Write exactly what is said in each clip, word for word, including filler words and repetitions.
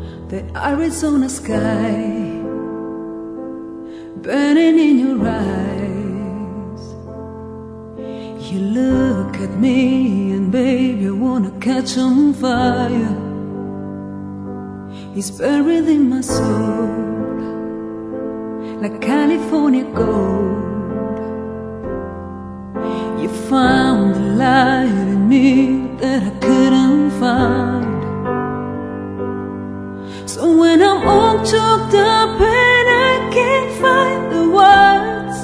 the Arizona sky burning in your eyes. You look at me and baby, I wanna catch on fire. It's buried in my soul like California gold. You found the light in me that I couldn't find. So when I'm all choked up and I can't find the words,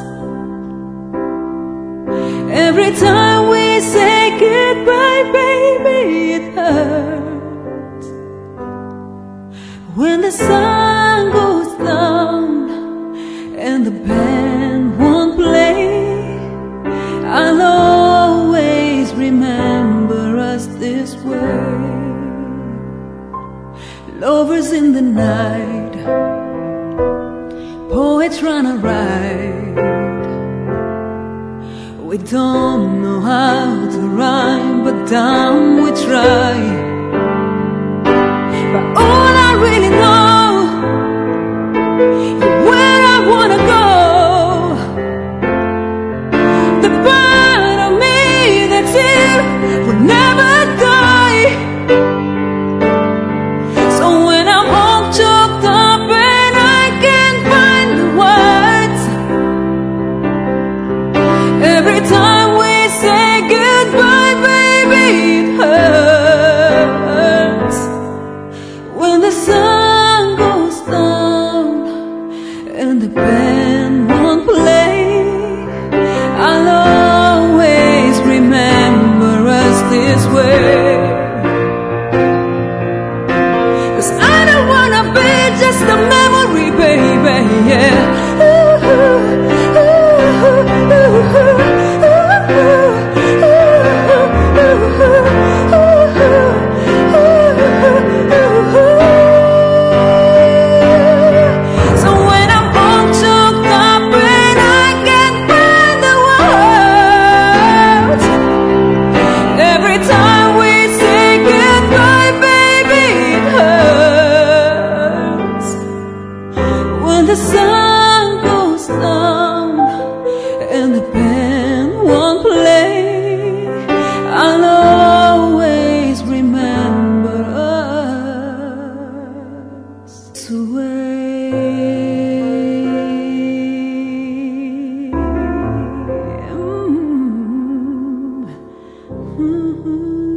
every time we say goodbye, baby, it hurts. When the sun goes down and the band won't play, I'll always remember us this way. Lovers in the night, poets trying to write. We don't know how to rhyme, but damn, we try. But all I really know is where I wanna go. The part of me that's here will never die. So when I'm all choked up and I can't find the words, every time we say goodbye, baby, it hurts. When the sun goes down and the band won't play, I'll always remember us this way. 'Cause I don't wanna be just a memory, baby, yeah. Ooh, ooh, ooh, ooh, ooh. The sun goes down and the band won't play, I'll always remember us this way. Mm-hmm. Mm-hmm.